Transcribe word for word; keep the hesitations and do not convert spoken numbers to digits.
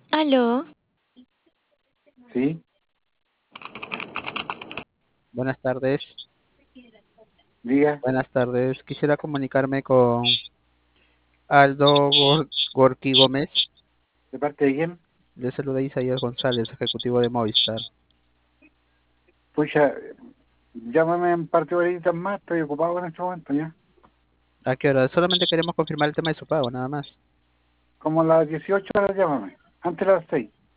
Aló, Sí, Buenas tardes, diga, buenas tardes. Quisiera comunicarme con Aldo Gor- Gorky Gómez. ¿de parte de quién? Le saluda Isaías González, ejecutivo de Movistar. Pucha, llámame en parte de horitas más, estoy ocupado en este momento ya. ¿A qué hora? Solamente queremos confirmar el tema de su pago, nada más. Como a las dieciocho horas llámame, antes de las seis.